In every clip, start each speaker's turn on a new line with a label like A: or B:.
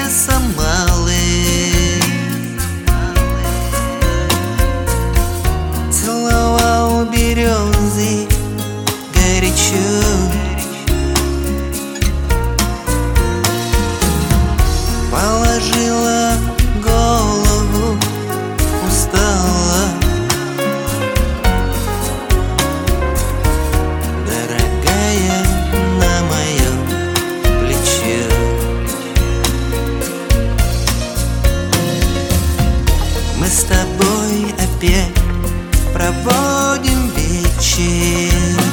A: красомалы, целовал березы горячо, положила голову, устала, дорогая, на моем плече. Мы с тобой опять проводим вечер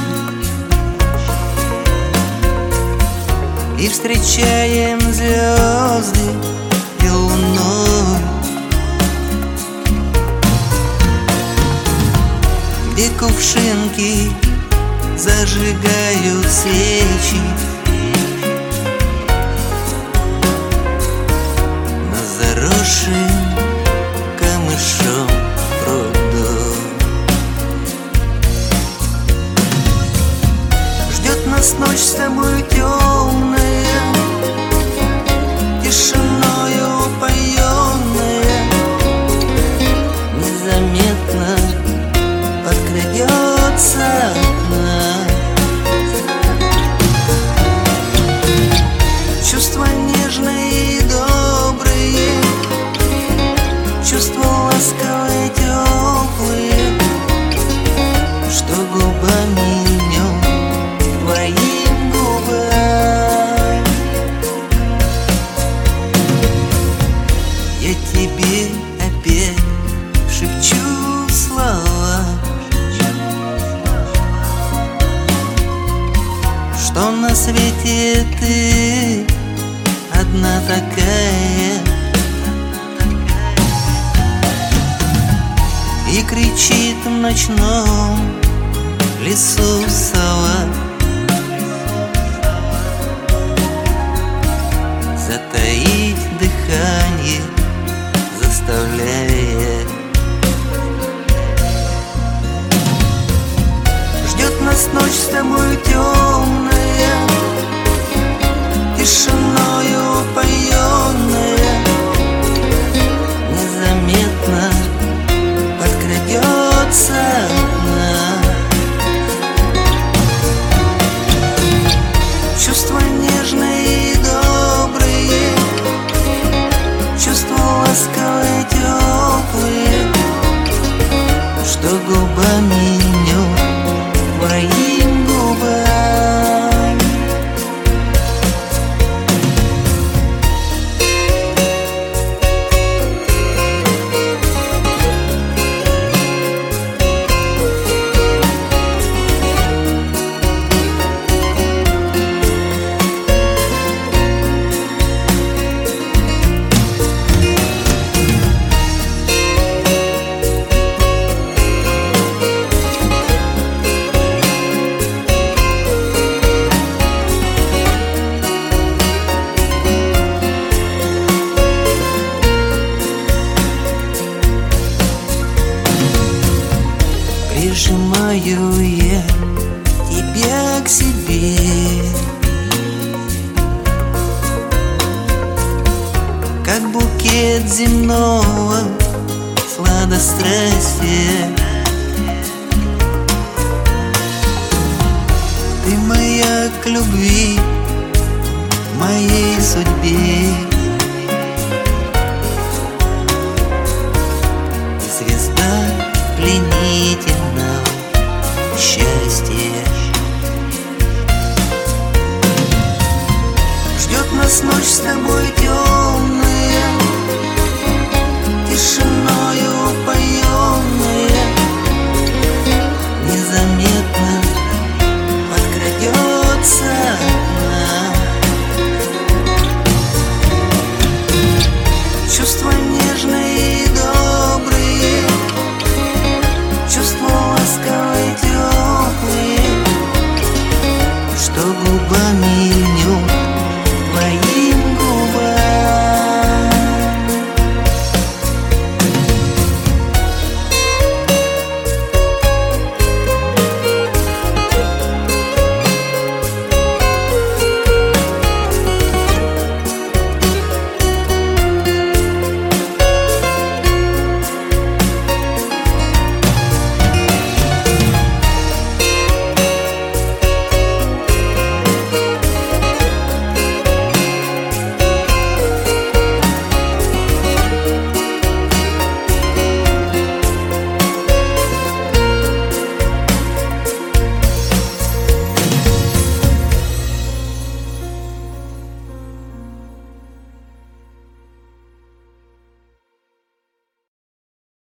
A: и встречаем звезды и луну, где кувшинки зажигают свечи на заросшем камышом пруду. Ждет нас ночь с тобой темная, тишиною упоенная, незаметно подкрадется она. Чувства нежные и добрые, чувства ласковые, теплые, что губами льнем твоим губам. Я тебе опять шепчу слова, что на свете ты одна такая, и кричит в ночном лесу сова, затаить дыхание заставляя. Ждет нас ночь с тобой темная, тишиною упоенная, незаметно подкрадется она. Чувства нежные и добрые, чувства ласковые, теплые, что губами льнем твоим губам. Прижимаю я тебя к себе, как букет земного сладострастия. Ты моя к любви, моей судьбе.